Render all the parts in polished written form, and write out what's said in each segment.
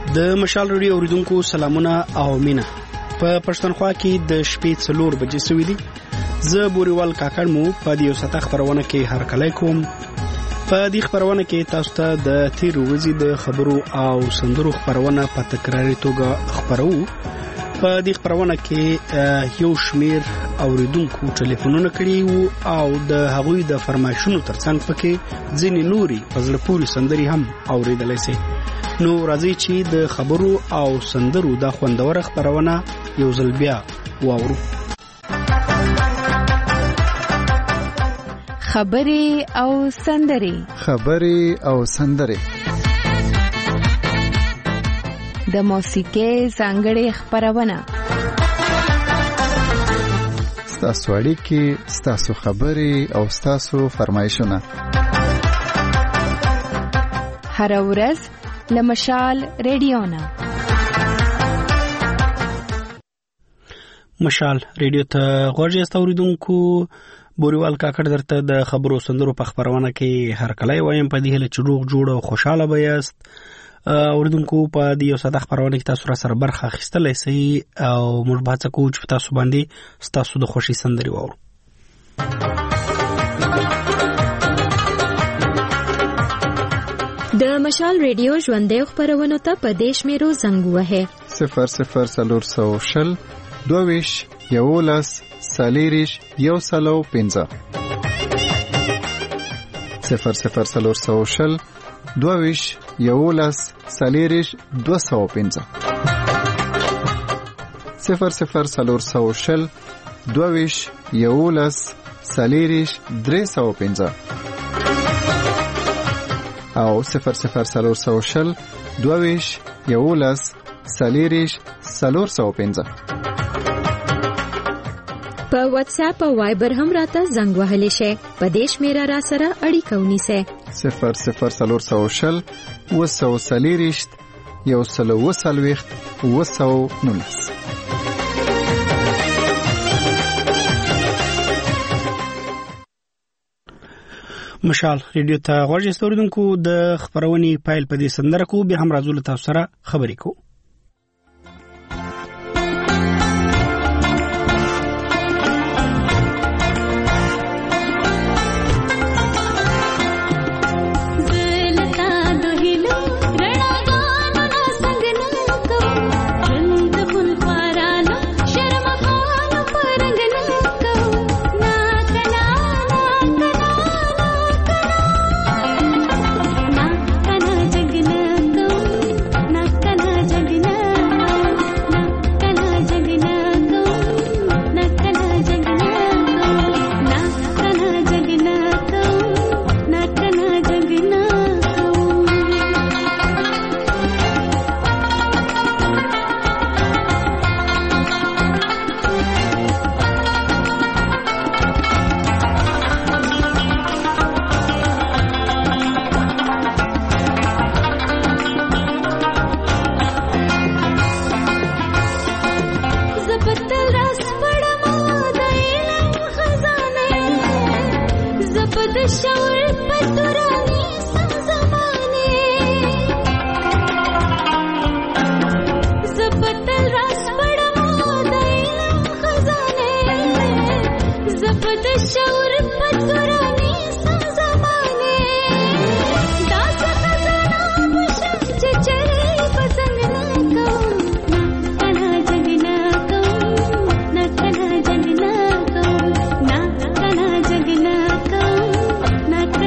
د مشال رادیو اوریدونکو سلامونه او مینه. په پښتونخوا کې د شپې 4 بجې سوي دي. زه بوريوال کاکړ مو په دې ساته خبرونه کې هر کله کوم. په دې خبرونه کې تاسو ته د تیر ورځې د خبرو او سندرو خبرونه په تکراري توګه خبرو. په دې خبرونه کې یو شمیر اوریدونکو ټلیفونونه کړي او د هغوی د فرمایشونو ترڅنګ پکې ځینې نوري فزله پوری سندري هم اوریدلای شي. نو راځي چې د خبرو او سندرو د خوندور خبرونه یو ځل بیا واورو. خبري او سندري د موسیقۍ ځانګړې خبرونه. ستاسو اړیکې، ستاسو خبري او ستاسو فرمایشونه هر ورځ لمشال رادیو نه. مشال رادیو ته غوږی استوریدونکو، بوريوال کاکړ درته د خبرو سندرو په خبرونه کې هر کله وایم په دې هله چروغ جوړ او خوشاله بیاست. اوریدونکو په دې ساده خبرونه کې تاسو را سره برخه اخیستلای شئ او موږ به تاسو کوچ په تاسو باندې تاسو د خوشي سندري وورو. د مشال رادیو ژوندې خبرونه ته په دیش میرو زنګ وهه 00 22 11 سالیریش یو سلو 15 00 22 11 سالیریش 215 00 22 11 سالیریش 315 او 00 22 11 سالیریش 415. په واتس اپ او وایبر هم راته زنګ وهلی شي. په دیش میرا را سره اړیکه ونیسه 00 وسو سالیریش یو سلو وسلويخ وسو نونس. مشال رادیو ته غوږی استوریدونکو، د خبرونې پایل په دې سندره کو به هم راځو له تاسو سره خبرې کو. na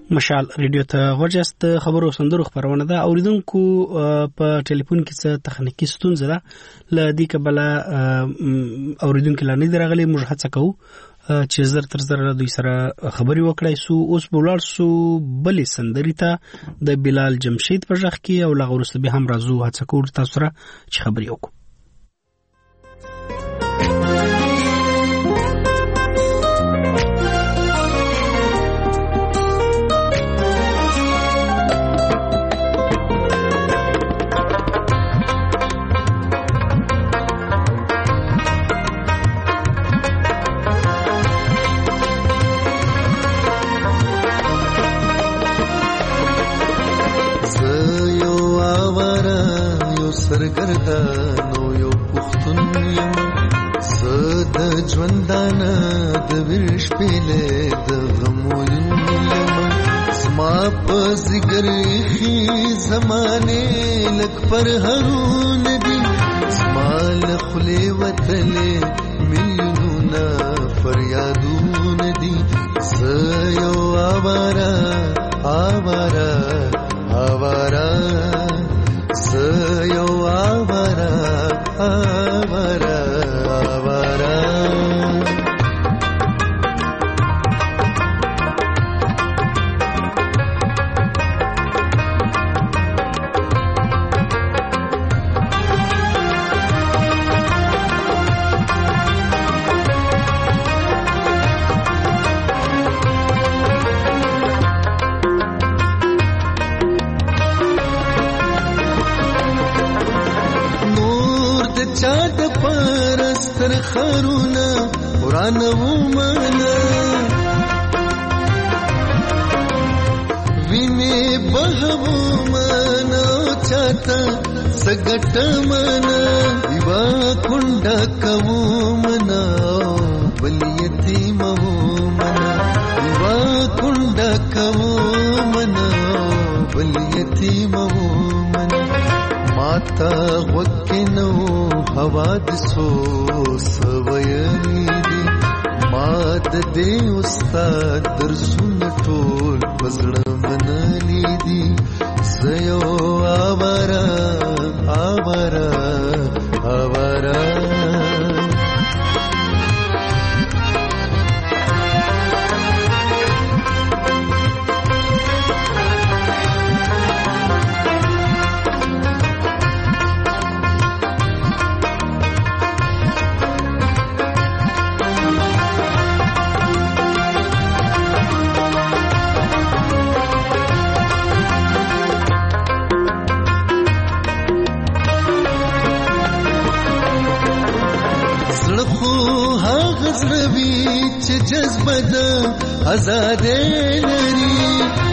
مشال ریډیو ته غوښست خبرو سندرو خبرونه ده اوریدونکو په ټلیفون کې څه تخنیکی ستونزه ده لدې کبله اوریدونکو لانی درغلي موږ هڅه کوو چې زر تر زر دوی سره خبري وکړای سو اوس بولار سو بلې سندري ته د بلال جمشید په ځخ کې او لغورسته به هم راځو هڅه کوو تاسو سره چې خبري وکړو سرګردانو یو پښتون یم زه د ژوندانه د ویش پیلې د غمو یم زما په ذکر خي زمانه لک پر هرون دي زما له خلې وتلې میلیونونه فریادون دي زه یو آواره آواره آواره زه یو آواره آواره آواره تر خرونا قرآن ومانا وینه بهو مانا چاته سګټ مانا دیوا کونډه کو منا بل یتیم منا دیوا کونډه کو منا بل یتیم منا ماتا وکینو حوادثو سویانی دی ماد دی استاد درسون ټول پزړه منلی دی زيو آوارا آوارا آوارا جذبه د آزادې لري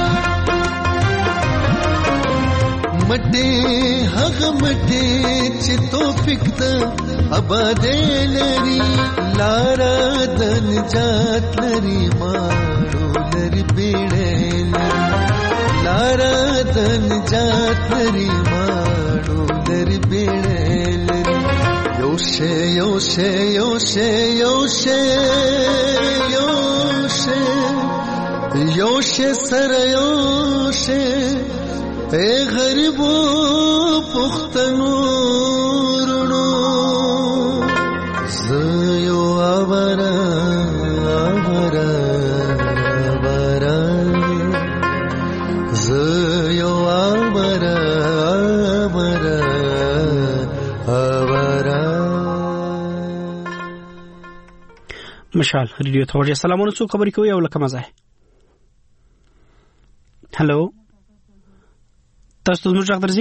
مټې هغه مټې چې توفیق د آبادې لري لاره د نجات لري ماړو لري بیړې لري لاره د نجات لري ماړو لري بیړې لري یوشه یوشه یوشه یوشه یوشه سر یوشه اے غریبو پختنو رونو زیو آوارا آوارا آوارا زیو آوارا آوارا آوارا مشال ریډیو ته ورته سلامونه څو خبرې کوي او لکه مزه هلو تاسو زموږ غږ درځي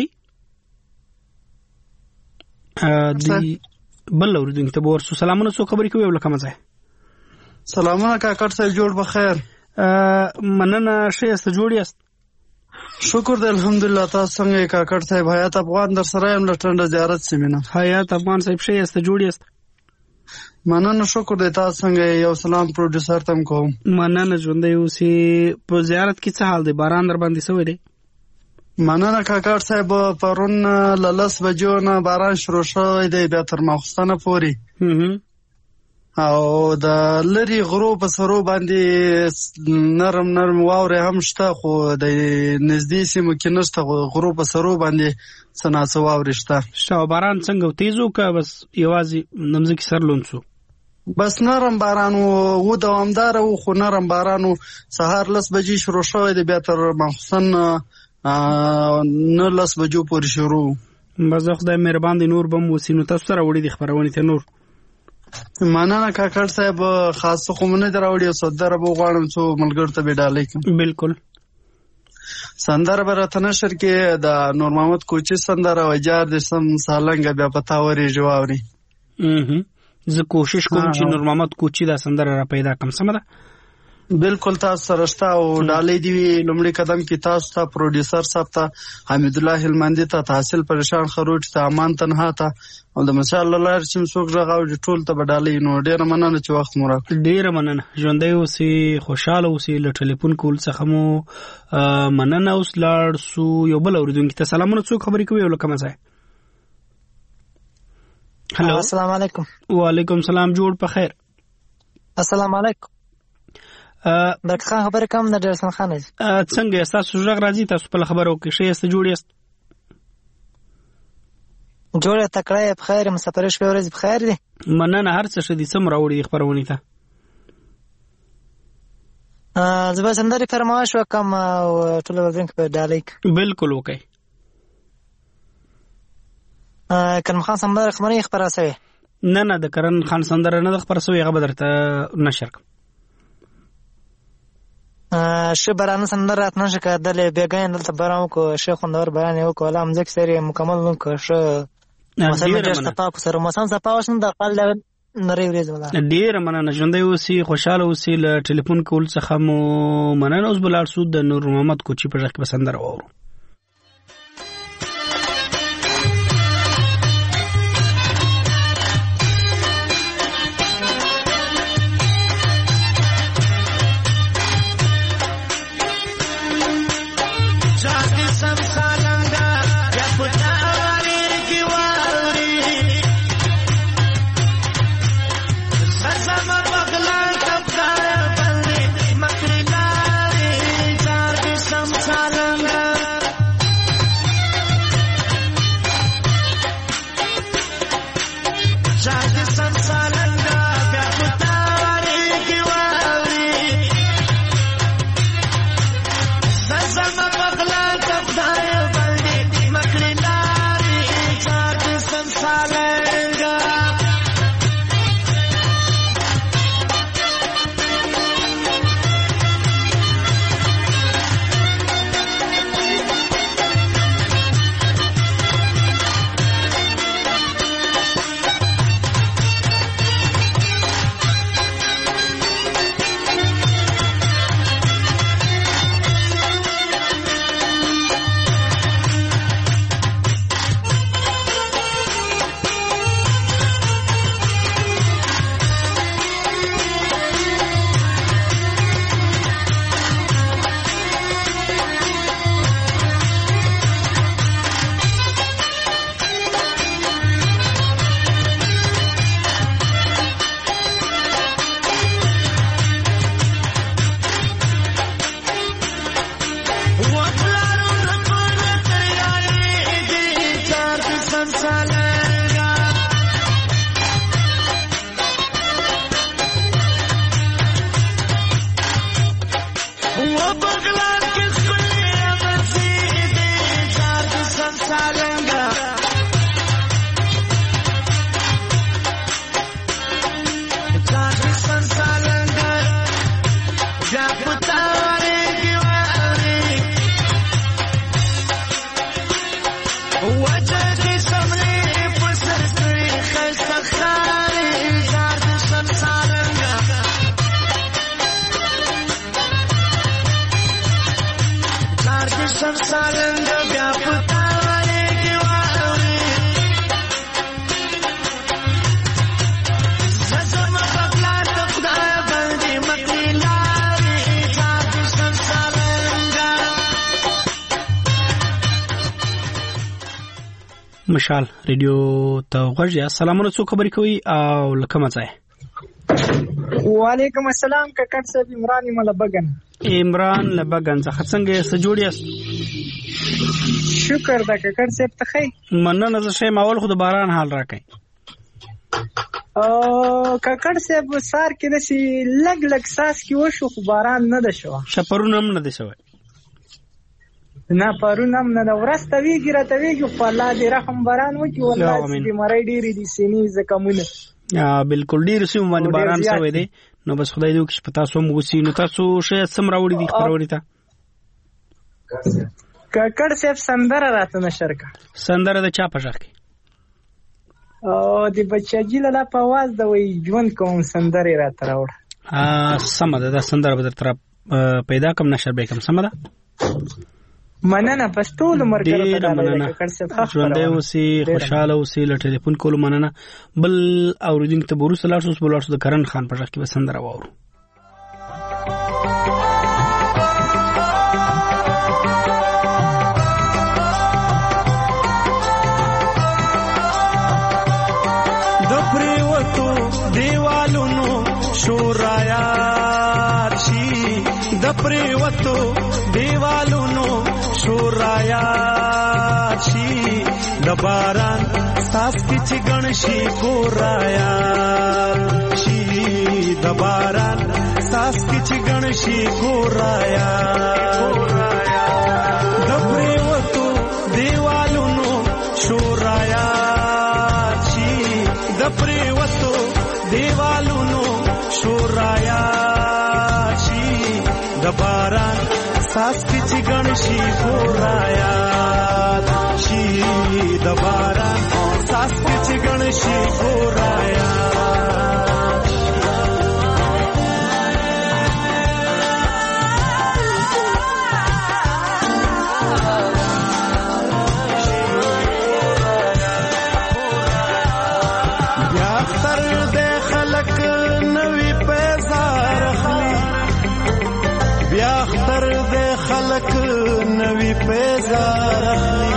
دی بل اوریدونکو ته ورسو سلامونه څو خبرې کوي او لکه مزه سلامونه کاکړ صاحب جوړ بخیر مننه ښه است جوړ یاست شکر دې الحمدلله تاسو څنګه کاکړ صاحب حیات افغان در سره يم لټنډه زیارت سیمینه حیات افغان صاحب ښه است جوړ یاست مننه شکر دې تاسو څنګه یو سلام پروډوسر تم کوم مننه ژوندې اوسې په زیارت کې څه حال دی باران در باندې سوی دی مننه کاکړ صاحب پرون للس بجو نه باران شروع شوی دی بیا تر ماخستانه پورې او د لری غرو په سرو باندې نرم نرم واورې هم شته، خو د نږدې سیمو کې نشته. غرو په سرو باندې څه ناڅه واورې شته. شاو باران څنګه تیز و که بس یوازې نمځکې سر لوند شو؟ بس نرم باران و دوامدار و، خو نرم باران و. سهار 10 بجې شروع شوی دی، بیا تر ماخوستن 9 بجو پورې شروع. بس د خدای مهربان دی نور بم وسی. نو تاسو سره وړي دي خبرونه ته نور؟ مننه کاکړ صاحب، خاصه خو مونږ نه راوړي. سندره به غواړم څو ملګرو ته به ډالۍ کړم. بالکل. سندره به راته نشر کې د نور محمد کوچي سندره وجار د سم سالنګ بیا پتا وري جوړوري. زه کوشش کوم چې نور محمد کوچي دا سندره را پیدا کړم. سم ده؟ بالکل تاسو سره شته او ډالۍ دی. لومړی قدم کې تاسو ته پروډوسر صاحب ته، حمید الله هلمندي ته، تحصیل پریشان خروج ته، امان تنها ته او د مشال الله چې څوک راغاو ټول ته ډالۍ. نو ډیر مننه چې وخت مو راکړ. ډیر مننه. ژوندۍ اوسئ، خوشاله اوسئ. له ټلیفون کول څخه مو مننه. اوس لاړ سو یو بل اوریدونکو ته. سلامونه. څوک خبرې کوي او لکه مزه؟ هلو، السلام علیکم. وعلیکم السلام. جوړ په خیر. السلام علیکم. ډاکټر خان خبرې کوم د ډیرسن خان. څنګه تاسو ژغ راځي؟ تاسو په خبرو کې شې است جوړ یاست؟ جوړه تکړه په خیر. مسافر شپه ورځ په خیر دي. مننه. هر څه دې سم راوړي خبرونه ته. زه به سندري فرمایش وکم او ټول ورځ په ډالۍ. بالکل وکي. کرم خان سندره خبري خبره سوي؟ نه د کرن خان سندره نه خبره سوي. هغه بدرته نشر کوم. شه برانه سندره رات نشه کېدل. بیګاین دلته برام کو شیخ خوندور بیان یو کوله امزک سری مکمل نو کو شه مثلا د تپاکو سره مثلا تپاوس نه د قل نری ورځ ولا. ډیر مننه. ژوندۍ اوسئ، خوشاله اوسئ. له ټلیفون کول څخه مو مننه. اوس بلال سود د نور محمد کوچي په ځخ کې سندره وورو. مشال ریډیو ته غوږی. السلام علیکم. څوک خبرې کوي او لکه مزه؟ وعلیکم السلام کاکړ صاحب. عمران یم له بګن. عمران له بګن څخه څنګه یې جوړ یاست؟ شکر ده کاکړ صاحب ته ښه. مننه. زه ښه یم. اول خو د باران حال راکئ. کاکړ صاحب سار کې داسې لږ لږ څاڅکي وشو خو باران نه ده شوی. پرون هم نه دی شوی؟ نه پرون هم نه ده. ورځ تویږي راتویږي خو الله دې رحم باران وکړي. والله بیمارۍ ډېرې دي سینې زکامونه. بالکل ډېر سیمو باندې باران شوی دی. نو بس خدای دې وکړي چې په تاسو هم وسي. نو تاسو ښه څه راوړي دي خپرونې ته؟ کاکړ صاحب سندره راته نشر کړه. سندره د چا په غږ کې؟ د بچاجي له په आवाज د وی ژوند کوم سندره راته راوړه. سمه ده. دا سندره به درته پیدا کوم نشر به کوم. سمه ده. مننه. پس ټول مرګره ته راغلی کاکړ صاحب. ژوندی اوسې خوشحاله اوسې. له ټلیفون کولو مننه. بل اورېدونکي ته به وروسته لاړ شو. د کرن خان په غږ کې به سندره واورو. د پریوتو دیوالونو شورایا شي د باران ساس کی چې گنشي ګورایا شي د باران ساس کی چې گنشي ګورایا د پریوتو دیوالونو شورایا شي د پریوتو دیوالونو شورایا د باران ساس کی چې گنشي ګورایا شي د باران ساس کی چې گنشي ګورایا بیا اختر دې خلک نوی پیزار اخلي. بیا اختر دې خلک نوی پیزار اخلي.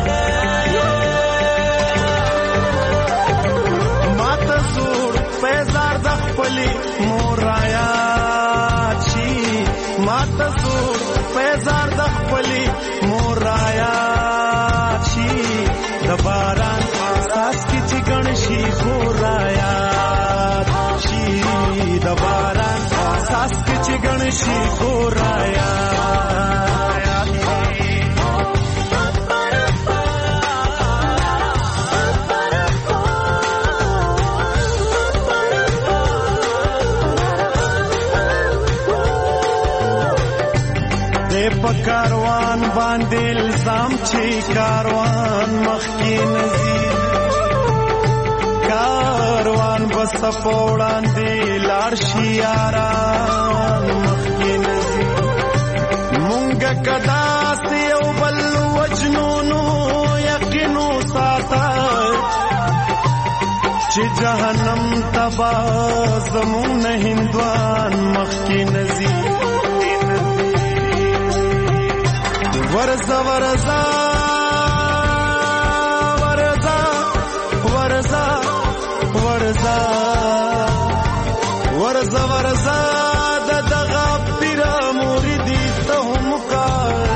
ماته زوړ پیزار د خپلې مور آیات شي. ماته زوړ پیزار د خپلې مور آیات شي. د باران ساس کې چې گنشي ګورایا شي. د باران ساس کې چې گنشي ګورایا دې په کاروان باندې الزام چې کاروان مخکې نزي. کاروان بس پوڑان دی لاړ شي یاران مخکې نزي. مونږه کدا سي او بل وجنونو یقینو ساته چې جهنم تبا زمون نه هندوان مخکې نزي. ورزا ورزا ورزا ورزا ورزا ورزا ورزا د دغه پیر مریدی ته هم کار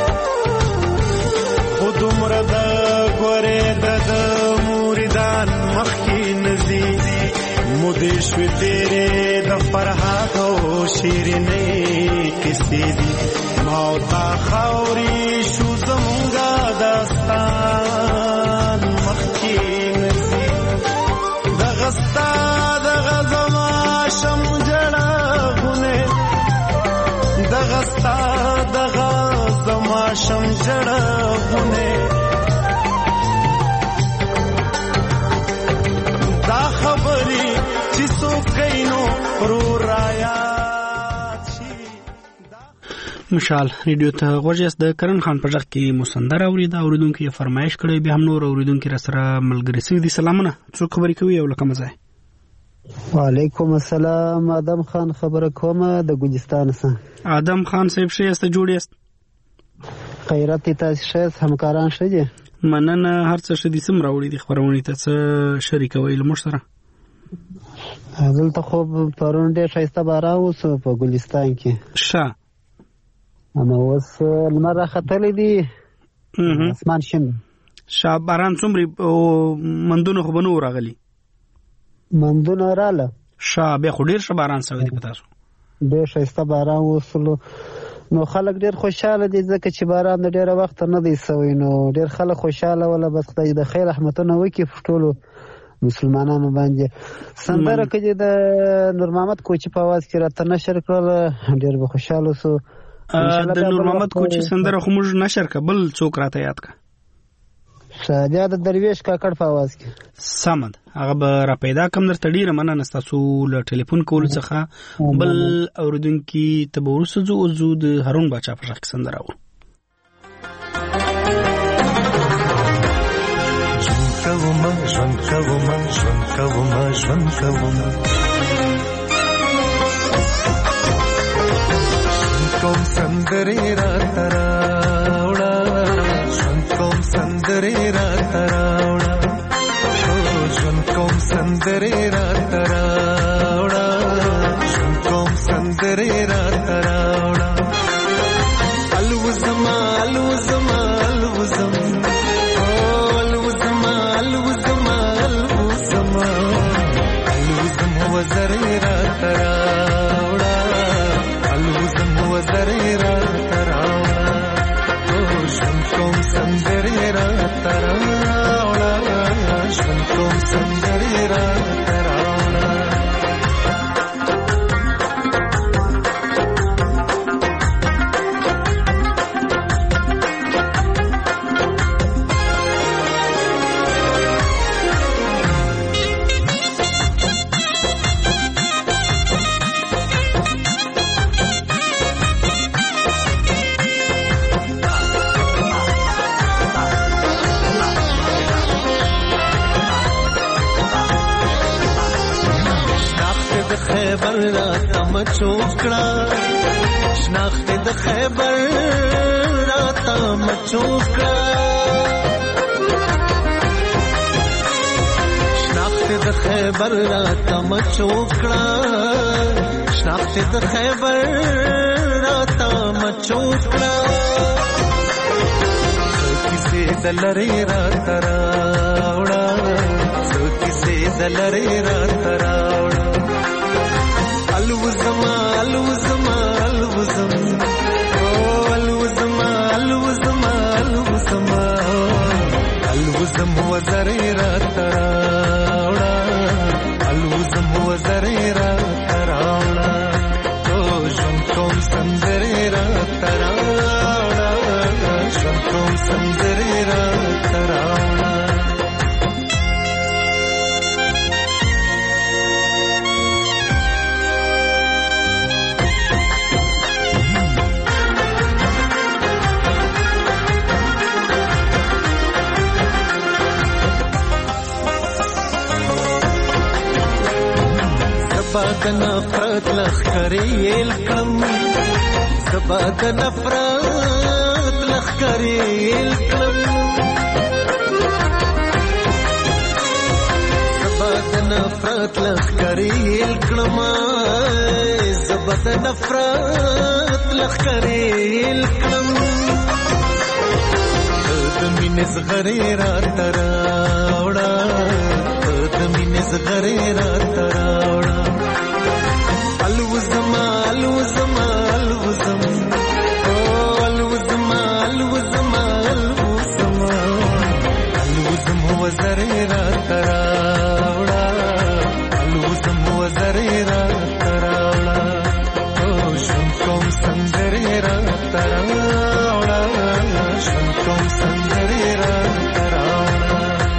خود مرد ګوره د مریدان مخکې نزي. مودې شوې تیرې د فرحات او شیرینې کیسې دي. موتا خاوري شو زمونږه داستان مخکې نزي. دغستا دغه زما شم جړغونه. دغستا دغه زما شم جړغونه. دا خبرې چې څوک کینو رو رایا. مشال ریډیو ته غوږیاست. د کرن خان په غږ کې مسندر اورید. اوریدونکو یې فرمایش کړی. بیا هم نور اوریدونکو را سره ملګری سوي دي. سلامونه. څوک خبرې کوي او له کومه ځای؟ وعلیکم السلام. آدم خان خبره کومه د ګلستان څخه. آدم خان صاحب ښه یاست؟ جوړ یاست؟ خیرات تاسو ښه یاست؟ همکاران ښه دي؟ مننه. هر څه ښه دي. څومره راوړي دي خبرونه ته څه شریکوي له موږ سره؟ دلته خو پرون ډېر ښایسته باران وسو په ګلستان کې. ښه نو اوس لمر راختلی دی، اسمان شین. ښه باران څومره مندونه خو به نه راغلي؟ مندونه راله. ښه بیا خو ډېر ښه باران شوی دی په تاسو؟ ډېر ښایسته باران وسلو، نو خلک ډېر خوشحاله دي ځکه چې باران د ډېره وخته نه دی سوی. نو ډېر خلک خوشحاله وله، بس خدای د خیر رحمتونه وکړي په ټولو مسلمانانو باندې. سندره که دې د نور محمد کوچي په اواز کې راته نشر کړله ډېر به خوشحاله سو. د نور محمد کوچي سندره خو موږ نشر کړه، بل څوک راته یاد کړه. بیا د درویش کاکړ په اواز کې. سمه ده، هغه به را پیدا کړم. درته ډېره مننه ستاسو له ټلیفون کولو څخه. بل اورېدونکي ته به وروسته ځو، اوس ځو د هارون باچا په غږ کې سندره اورو. ژوند کوم سندرې راته راوړه، ژوند کوم سندرې راته راوړه، ژوند کوم سندرې راته راوړه، ژوند کوم سندرې راته راوړه. الوزما الوزما الوزم الوزما الوزما الوزما الوزم وزرې راته راوړه، الوزم وزرې راته راوړه، ژوند کوم سندرې راته راوړه، ژوند کوم سندرې راته راوړه. خیبر راته مچوکړه، شناخت د خیبر راته مچوکړه، شناخت د خیبر راته مچوکړه، شناخت د خیبر راته مچوکړه، کیسې د لرې راته راوړه، کیسې د لرې راته راوړه. الوزما الوزما الوزم الوزما الوزما الوزما الوزم وزرې راته راوړه، الوزم وزرې راته راوړه، ژوند کوم سندرې راته راوړه، ژوند کوم سندرې راته راوړه. زبا د نفرت لخکرې یل کړم، زبا د نفرت لخکرې یل کړم، زبا د نفرت لخکرې یل کړم، زبا د نفرت لخکرې یل کړم، د مینې زغرې راته راوړه، د مینې زغرې راته راوړه. الوزما الوزما الوزم الوزما الوزما الوزما الوزم وزرې راته راوړه، الوزم وزرې راته راوړه، ژوند کوم سندرې راته راوړه، ژوند کوم سندرې راته راوړه.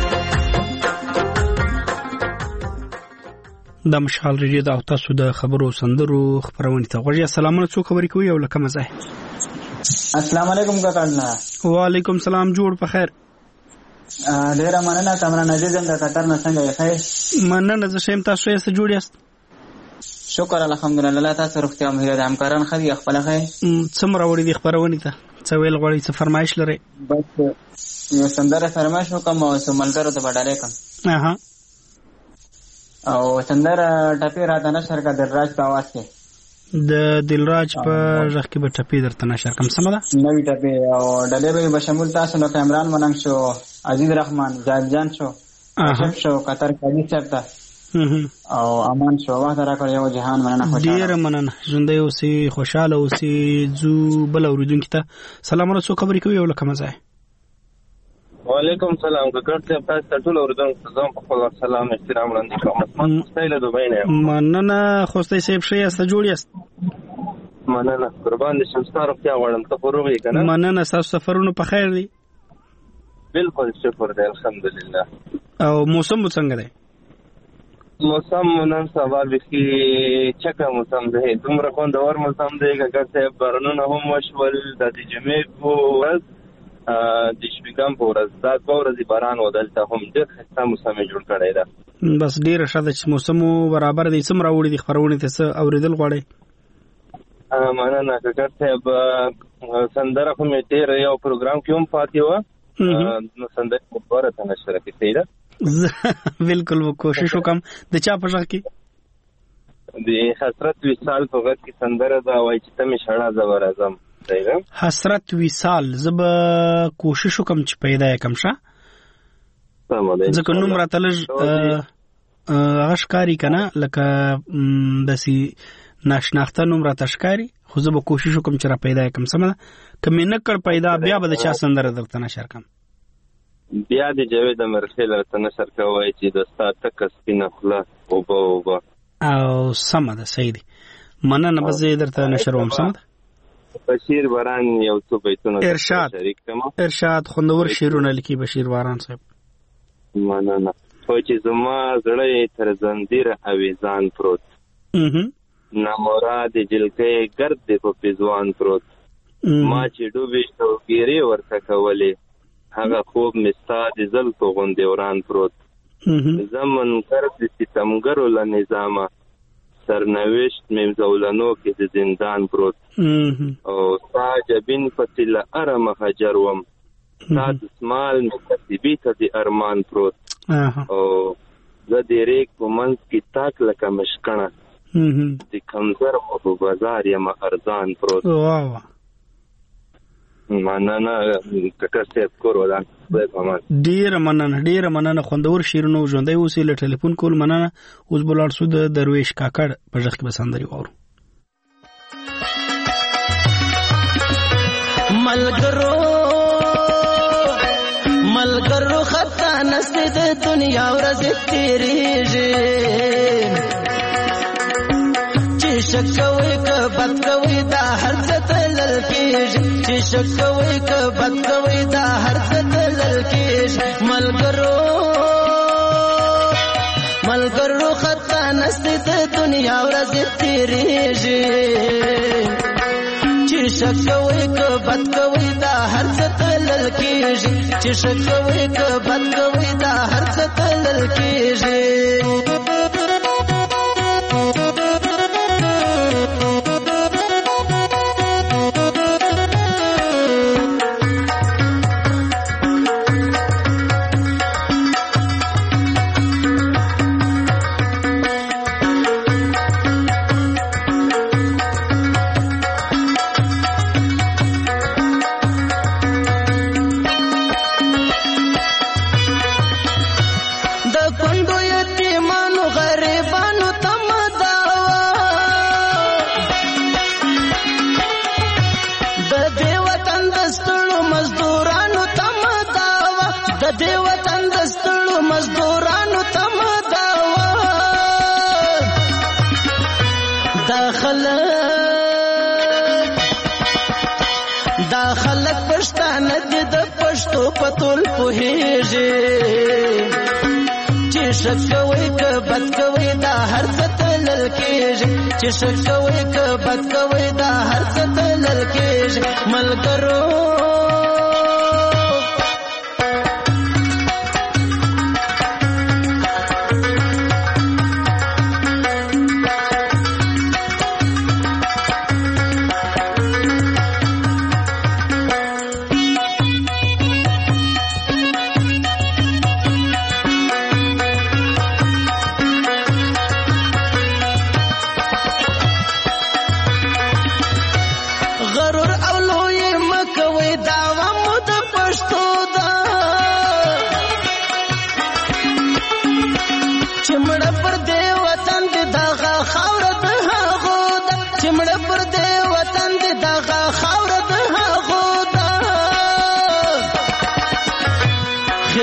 د مشال ریډیو دا تاسو د خبرو سندرو خبرونه ته غوړی. السلام علیکم، خبرې کوي او لکه مزه. السلام علیکم کاکړنا. وعلیکم السلام، جوړ په خیر. ډیر مننه کامران عزیزم د قطر نه څنګه یې؟ مننه زه شیم، تاسو یې څه جوړ یاست؟ شکر الحمدلله، تاسو روغتیا مهیر د همکاران خدي خپل خیر. څومره وړي د خبرونه ته څه ویل غوړي، څه فرمایش لري؟ بس یو سندره فرمایش وکم او سملګرو ته وډالې کوم. او سندره ټپي راته نشر کا دلراج په आवाज کې د دلراج په ځخ کې به ټپي درته نشر کوم سم ده نوې ټپي او ډلې به شامل تاسو نو کامران مننګ شو عزیز رحمان جان جان شو شو قطر کلی چرته او امان شو وخت راکړ یو جهان مننه خوشاله ډیر مننه ژوندۍ اوسې خوشاله اوسې زو بل اوریدونکو ته سلام ورسو خبرې کوي یو لکه مزه وعلیکم سلام ګټه تاسو ټول اوریدونکو ته په خپل سلام احترام وړاندې کوم مستایله دوبۍ نه مننه خوستې سیب شي است جوړ یاست مننه قربان دي شمستار په غوړم ته پروغي کنه مننه تاسو سفرونه په خیر دي بالکل شکر دی الحمدلله او موسم څنګه دی موسم نن سبا بخي چکه موسم دی دومره خوندور موسم دی ګټه بارانونه هم وشول د جمعې ورځ د شپږم په ورځ دا ورځې باران ودلته هم ډېر ښه موسم جوړ کړی دی بس ډېر ښه ده چې موسم برابر دی څومره وړي د خبرونه ته څه اوریدل غواړي مننه ګټه سندره خو مې تیر یو پروګرام کې هم پاتې و نو سندره په ورته نشره کې تیره بالکل و کوشش وکم د چا په ځخ کې د حسرت وصال په وخت کې سندره دا وای چې ته مې شړا زبر اعظم حسرت وصال زب کوشش وکم چې پیدا کم شه ځکه نوم راتلج غشکاری کنه لکه دسی ناشناخته نوم راتشکاری خو زب کوشش وکم چې را پیدا کم سم کم نه کړ پیدا بیا به چا سندره درته نشر کم بیا د جاوید مرخیل راته نشر کوي چې دوستا تک سپینه خلا او سم ده صحیح دي مننه به زه درته نشر وم سم ده بشیر باران یو څو بیتونه ارشاد خوندور شعرونه لیکي بشیر باران صاحب مننه خو چې زما زړه تر زنجیر اویزان پروت نامراد جلکې ګرد په پیزوان پروت ما چې ډوبې شو ګيري ورته کولې هغه خوب مستا د زلفو غوندې وران پروت زمن کرد ستمګرو له نظامه سرنوشت مې زولانو کې د زندان پروت او ساجبین فتل ارم حجروم سات اسمال مکتبی ته د ارمان پروت او زدی ریک په منځ کې تاک لکه مشکڼه د کمزر په بازار یم ارزان پروت مننه ککسته کور ولان ډیر مننه خوندور شیرونو ژوندۍ اوسې له ټلیفون کول مننه اوس بلار سود درویش کاکړ په ځخ کې بسندري وورو ملګرو خطا نسته د دنیا ورځ تیریږي چې شکوي ک بد کوي دا هر څه تلل کېږي چې شکوي ک بد کوي دا هر څه تلل کېږي ملګرو خطا نسته د دنیا ورځ تیریږي چې شکوي ک بد کوي دا هر څه تلل کېږي چې شکوي ک بد کوي دا هر څه تلل کېږي دا خلک پښتانه د پښتو په ټول پوهیږي چې شکوي ک بد کوي دا هر څه تلل کېږي چې شکوي ک بد کوي دا هر څه تلل کېږي ملګرو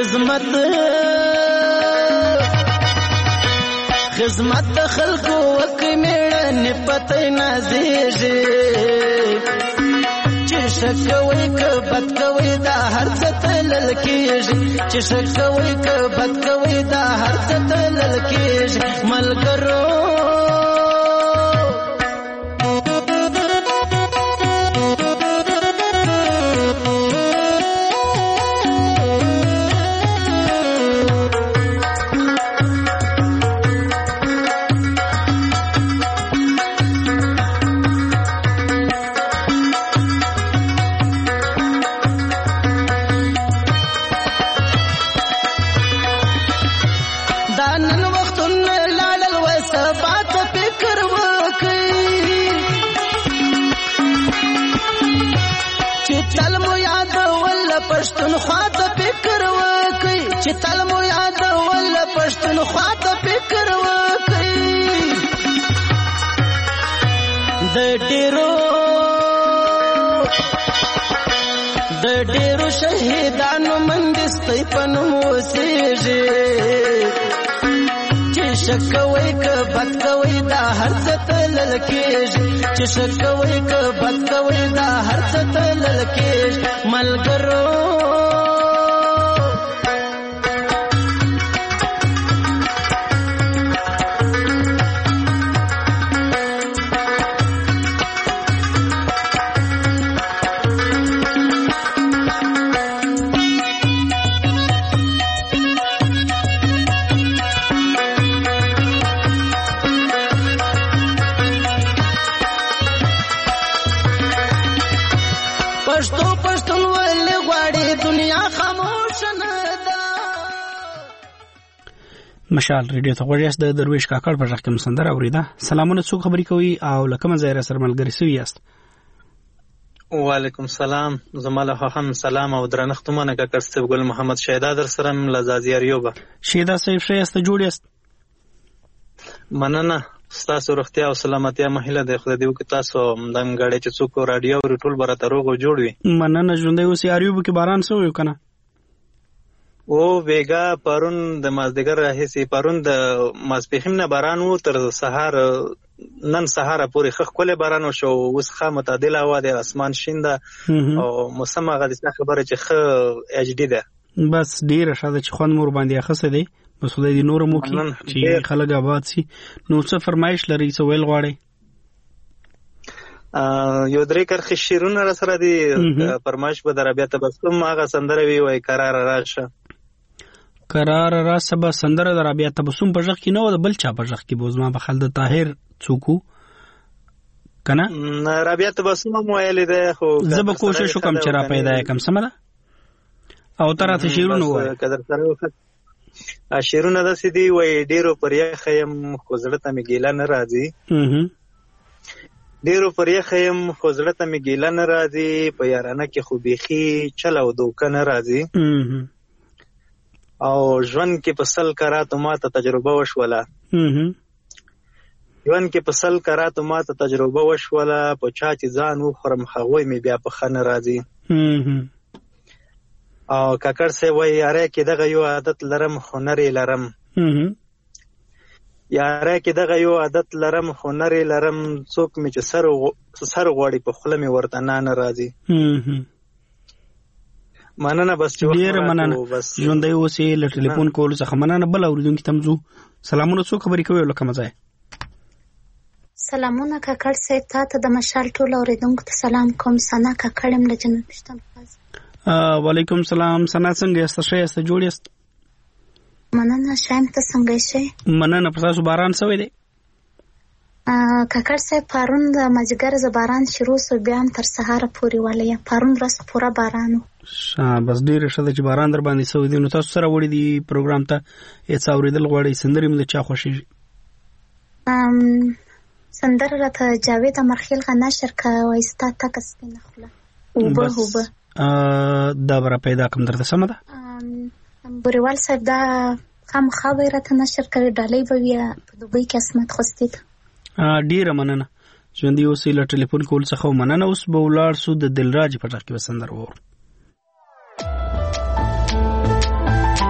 خدمت خلکو وکړي میړنې پته نازېږي چې شک کوي که بد کوي دا هر څه تلل کېږي چې شک کوي که بد کوي دا هر څه تلل کېږي ملګرو پښتونخوا ته فکر وکړئ چې تل مو یادول پښتونخوا ته فکر وکړئ د ډېرو شهیدانو مندستۍ په نوم اوسېږي چې شک کوئ که بد کوئ دا هر څه تلل کېږي چې شک کوئ که بد کوئ دا هر څه تلل کېږي ملګرو مشال ریډیو ته غوړ یاست د درویش کاکړ په ځخ کې مسندر اوریدا سلامونه څوک خبري کوي او لکه مزه سره ملګری سوي یاست وعلیکم سلام زماله هم سلام او درنښت مونږه کاکړ صاحب ګل محمد شهدا در سره لزازي اریوبه شهدا صاحب شایسته جوړ یاست مننه تاسو روغتیا او سلامتیا مهله د خدای دیو کې تاسو دم غاړي چې څوک رادیو ټول برته روغ جوړ وي مننه ژوندې اوسې اریوبه کې باران سو یو کنه او ویګا پرون د مازدیګر راهسي پرون د ماسپخیم نه باران وو تر سحر نن سحر پورې خخ کوله باران شو اوس خه متعادل هوا د اسمان شینده او موسم هغه د خبره چې خ اچ ډی ده بس ډیره شاده چې خوان مور باندې اخصه دی بس خدای دې نور مو کې چې خلک آباد سي نو څه فرمایش لري څه ویل غواړي یو درې کرخ شیرونه را سره دي فرمایش به دربیا تبسم هغه سندره وی وای قرار راشه قرار را سبا سندره در بیا تبسم په ځخ کې نو د بل چا په ځخ کې بوزما په خالد طاهر څوکو کنه رابیا تبسم مو ویل ده خو زه به کوشش وکم چې را پیدا کم سمره او تراته شیرونه وای قدر سره شیرونه د سیدی وای ډیرو پر یخیم خو زړه ته میګیلا نه راځي ډیرو پر یخیم خو زړه ته میګیلا نه راځي په یارانه کې خو بيخي چلو دوک نه راځي او ژوند کې په سل کراتو ماته تجربه وشوله ژوند کې په سل کراتو ماته تجربه وشوله په چا چې ځان وخورم هغوی مې بیا په خنه راځي او کاکړ سه وای یاره کې دغه یو عادت لرم هنر لرم یاره کې دغه یو عادت لرم هنر لرم څوک مې چې سر غوړي په خله مې ورته نه راځي مننه بس ډیر مننه ژوندې اوسې ل ټلیفون کول څخه مننه بل اوریدونکو تمزو سلامونه څوک خبرې کوي لکه مزه سلامونه کاکړ صاحب ته د مشال ټول اوریدونکو ته سلام کوم سنا کاکړم له جنت پښتونخوا وعلیکم سلام سنا څنګه یاست ښه یاست جوړ یاست مننه شایم ته څنګه شئ مننه په تاسو باران شوی دی کاکړ صاحب پرون د مازیګر ز باران شروع سو بیا تر سهار پورې ولې پرون ورځ پورا باران بس ډیر شته چې باران در باندې سوي دي نو تاسو سره وړي دي پروګرام ته هیڅ اوریدل غواړي سندري مله چا خوشي سندر راته جاوید امرخیل غنا شرکه وایستا تک سپینه خله وبه دا برا پیدا کوم درته سم ده بوریوال صاحب دا خام خبره نشر کړی ډالۍ به بیا په دوبۍ کې اسمت خوستید ډیره مننه ژوندې اوسې له ټلیفون کول څخه مننه اوس به ولاړ سو د دلراج په ټاکي وسندر وور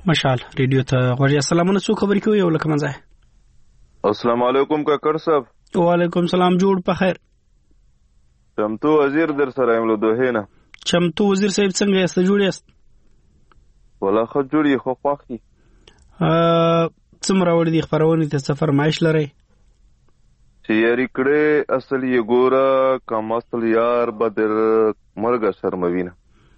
مشال ریډیو ته غوړي. السلام علیکم، خبرې کوي یو لکه مزه. السلام علیکم کاکړ صاحب. وعلیکم سلام، جوړ په خیر. چمتو وزیر در سره یم له دوحې نه. چمتو وزیر صاحب څنګه یاست؟ جوړ یاست؟ والله ښه جوړ یې، خو خوښ دي. څومره وړ دي خپرونې ته څه فرمایش لرئ؟ چې یاري کړې اصل یې ګوره، کم اصل یار به در مرګه شرموي نه.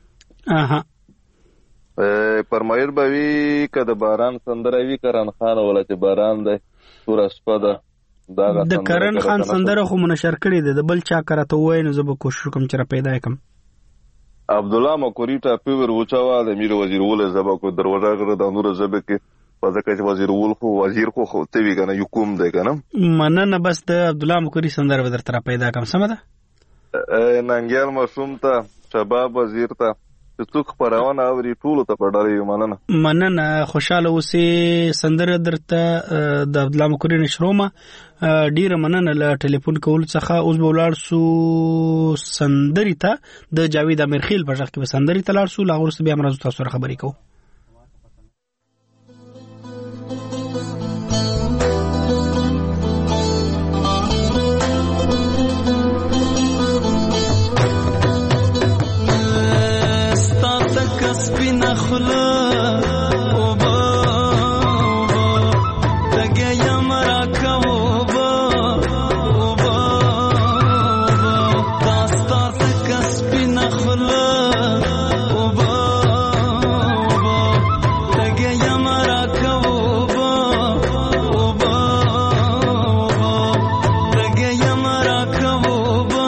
فرمایل به وي که د باران سندره وي، کرن خان ولا چې باران دی توره شپه ده. د کرن خان سندره خو منشر کړې ده، د بل چا کراته وای نو زه به کوشش کوم چې را پیدا کړم. عبدالله مکوری ټاپی ور وچاوه د میر وزیر ول زبا کو دروازه غره د نور زبه کې پزکه چې وزیر ول خو وزیر خو ته وی کنه یو کوم دی کنه. مننه، بس د عبدالله مکوری سندره به درته را پیدا کوم. سم ده. ننګیال مشوم ته شباب وزیر ته څوک خبرونه اوري ټول ته پړړې. مننه، خوشاله اوسې. سندره درته د عبدالله مکوری نشرومه. ډیره مننه له ټلیفون کول څخه. اوس به ولاړ سو سندري ته، د جاوید امیرخیل په ځخ کې به سندري ته لاړ سو. لا ورسته بیا مرزو تاسو سره خبرې کوو. سپینا خلا اوبا تګه یم راکا اوبا اوبا تاستا تک سپینا خلا اوبا تګه یم راکا اوبا اوبا تګه یم راکا اوبا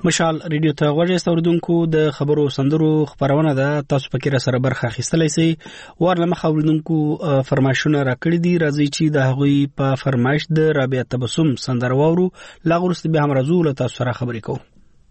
مشال ریډیو ته غوږ استوردونکو د خبرو سندرو خبرونه ده تاسو پکې را سره برخه اخیستلای شئ ورله مخاوردونکو فرمایشونه راکړي دي راځي چې د هغوی په فرمایش د رابعه تبسم سندر وورو لاغورست به هم راځو له تاسو سره خبرې کوو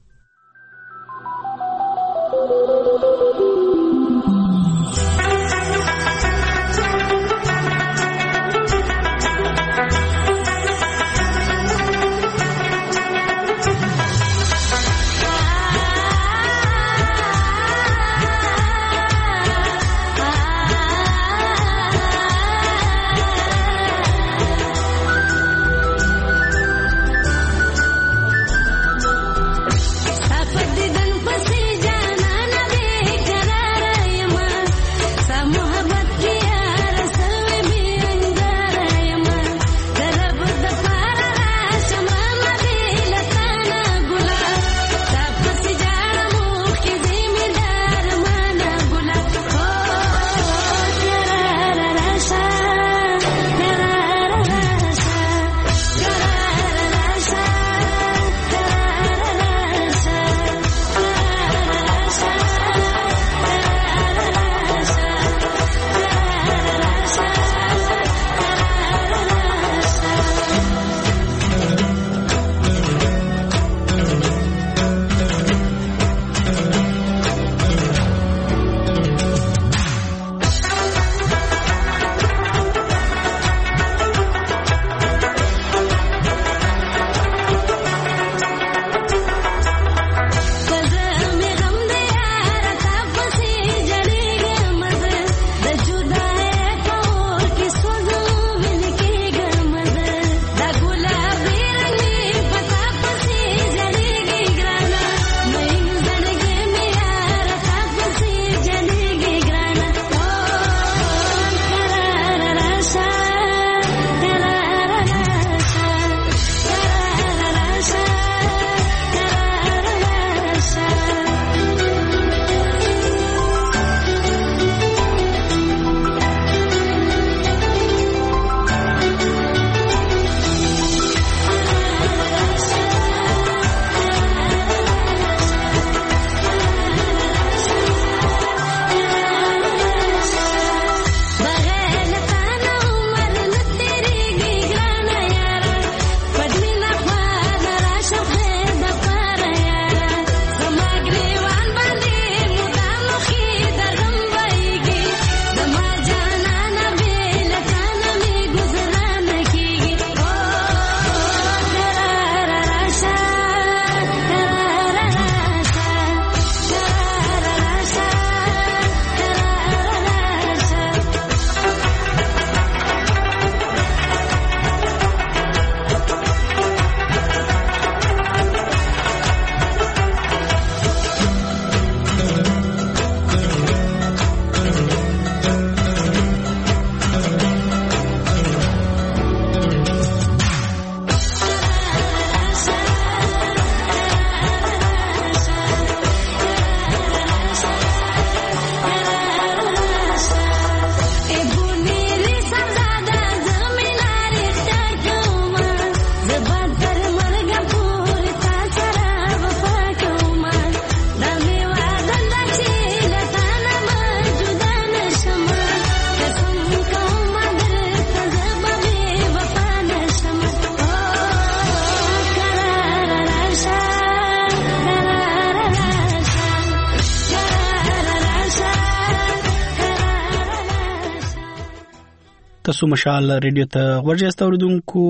تاسو مشال ریډیو ته غوږ استوردونکو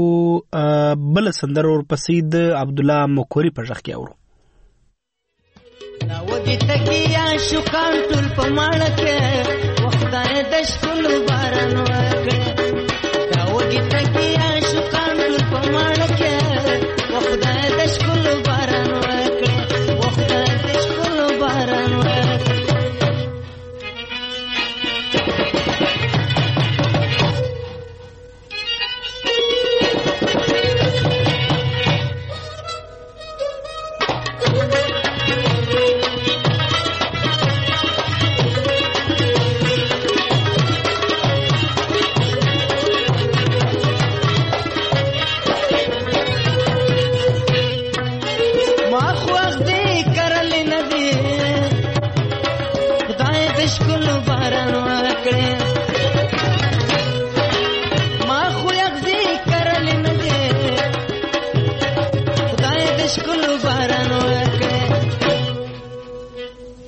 بل سندر اور پسې د عبد الله مکوري په ځخ کې اورو دا ودی تکیا شکان ټول په ماړه کې وختای د شکل باران وکړه دا ودی تکیا شکان ټول په ماړه کې وختای د شکل باران وکړه وختای د شکل باران وکړه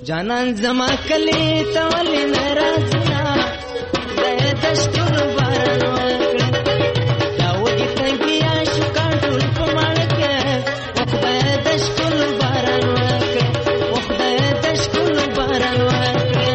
جانان زما کلی تولې ناراضنا زه دشتور باران وکړه دا وږي تنګیا شو کانټول په مال کې وخدای دشتور باران وکړه وخدای دشتور باران وکړه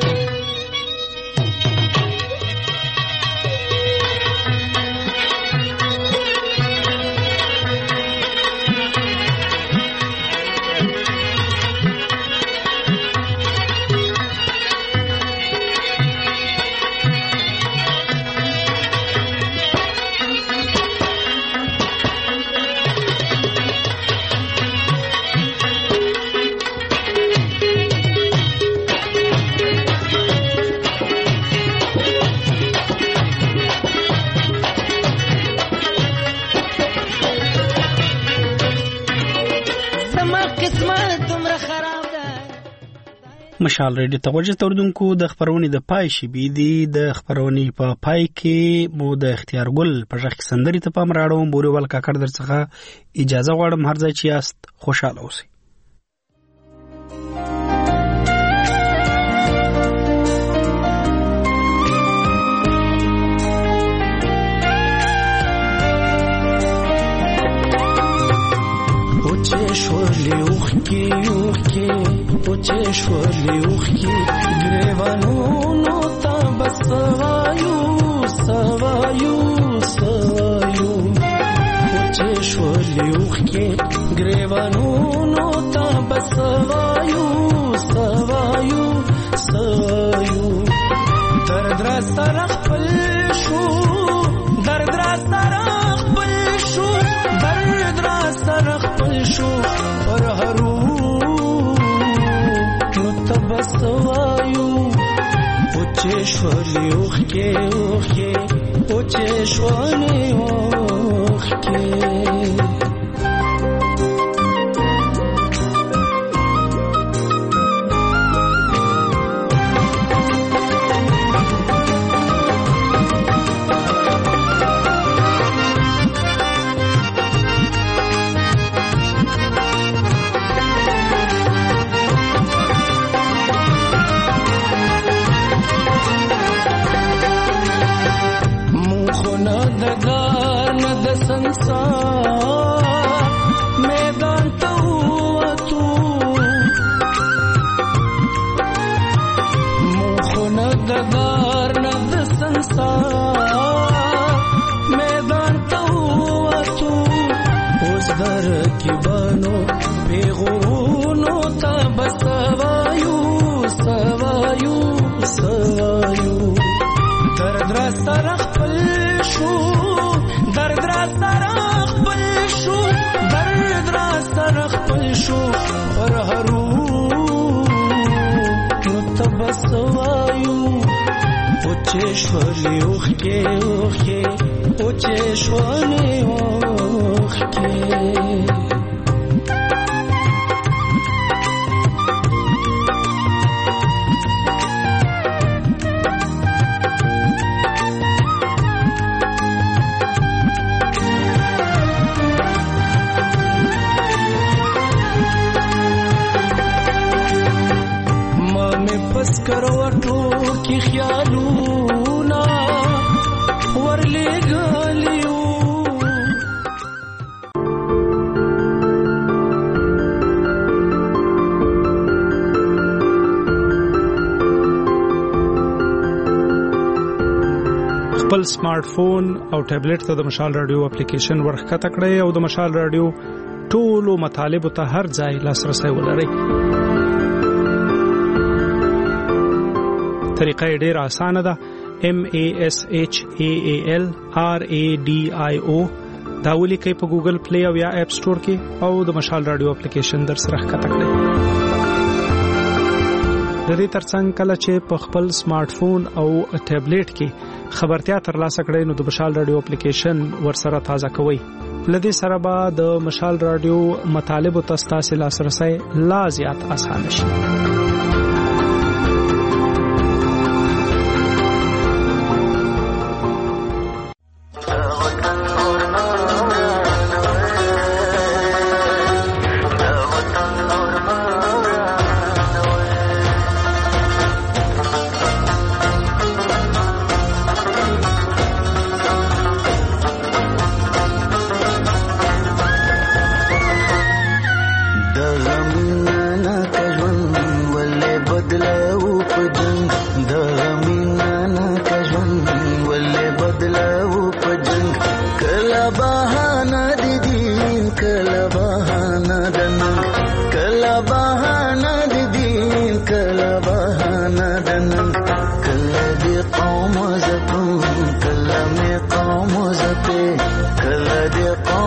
مشال ریډیو ته وجه توردونکو د خبرونې د پای شیبې دي د خبرونې په پای کې مو د اختیار ګل په ژغ کې سندري ته پام راړوم بوريوال کاکړ درڅخه اجازه غواړم هر ځای چې یاست خوشاله اوسئ شورلی اوخکی اوخکی پوچه شورلی اوخکی گریوانونو تا بسوایو سوایو سوایو پوچه شورلی اوخکی گریوانونو تا بسوایو سوایو سوایو درد را سرخ پل شو درد را سرخ پل شو درد را سرخ پل شو پر هرو نتبسوایو اوچه شولی اوخی اوخی اوچه شولی اوخی میدان تو تو مخون ددار ند سنسار میدان تو تو اوز در کی بانو پیغونو تا بسوایو سوایو سوایو درد را سرخ پل شو درد را سرخ پل شو درد را سرخ پل شو پر هرو نتبسوایو اوچه شولی اوخی اوخی اوچه شولی اوخی کروټو کی خیالونا ورلې غلیو خپل سمارټ فون او ټابلیټ ته د مشال رادیو اپلیکیشن ورخکته کړئ او د مشال رادیو ټولو مطالب ته هر ځای لاسرسي ولرئ طریقه ډیر آسانه ده MASHAALRADIO دا ولیکئ په ګوګل پلی او یا اپ سٹور کې او د مشال رادیو اپلیکیشن در سره ښکته کړئ د دې ترڅنګ کله چې په خپل سمارټ فون او ټابلیټ کې خبرتیا ترلاسه کړئ نو د مشال رادیو اپلیکیشن ورسره تازه کوئ لدې سره به د مشال رادیو مطالب او تاسو لاسرسي لا زیات آسان شي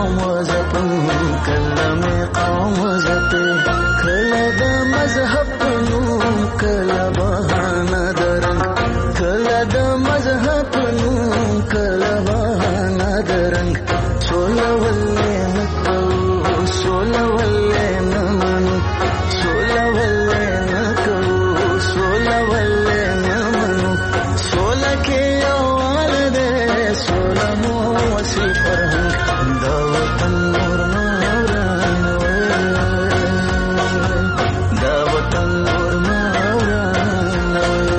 قوم زپن کله می قوم زپه کله د مذهب نوم کله بهانه درنګ کله د مذهب نوم کله بهانه درنګ سوله ولې نکو سوله ولې نمنو سوله ولې نکو سوله ولې نمنو سوله کې یوال دې سوله مو وسی فرهنګ دا وطن نور نوران دا وطن نور نوران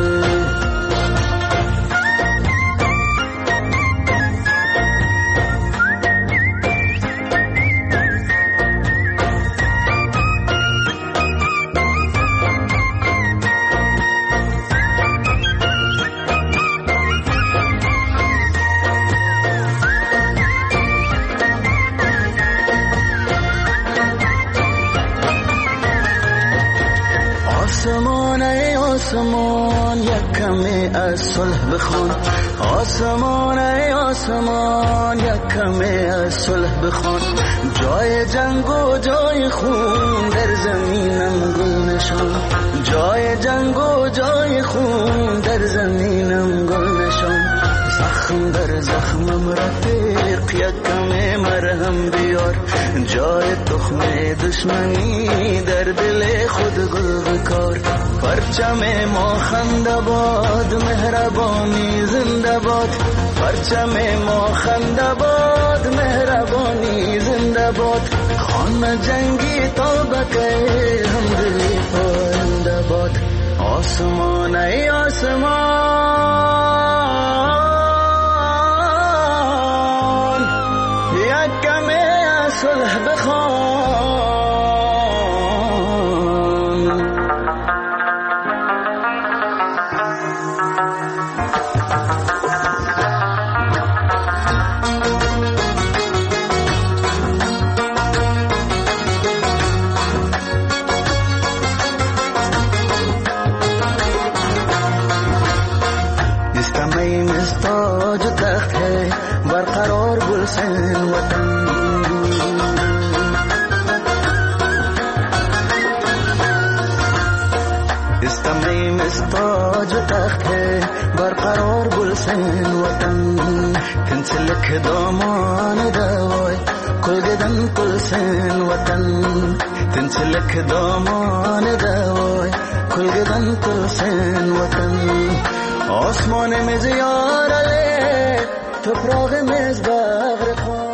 آسمان یکم صلح بخوان آسمان ای آسمان یکم صلح بخوان جای جنگ و جای خون در زمینم گل نشان جای جنگ و جای خون در زمینم گل نشان زخم در زخمم رفیق یکم مرهم بیار جای تخم دشمنی در دل خود گل بکار پرچم ما خنده باد مهربانی زنده باد پرچم ما خنده باد مهربانی زنده باد خانه جنگی توبکه همدلی پاینده باد آسمان ای آسمان یکم صلح بخوان برقرار گلشن وطن استمعی مستاج و تخت ہے برقرار گلشن وطن تنسلک دامان دوای کلگدن گلشن وطن تنسلک دامان دوای کلگدن گلشن وطن آسمان مزیار علی toprağımız bağrı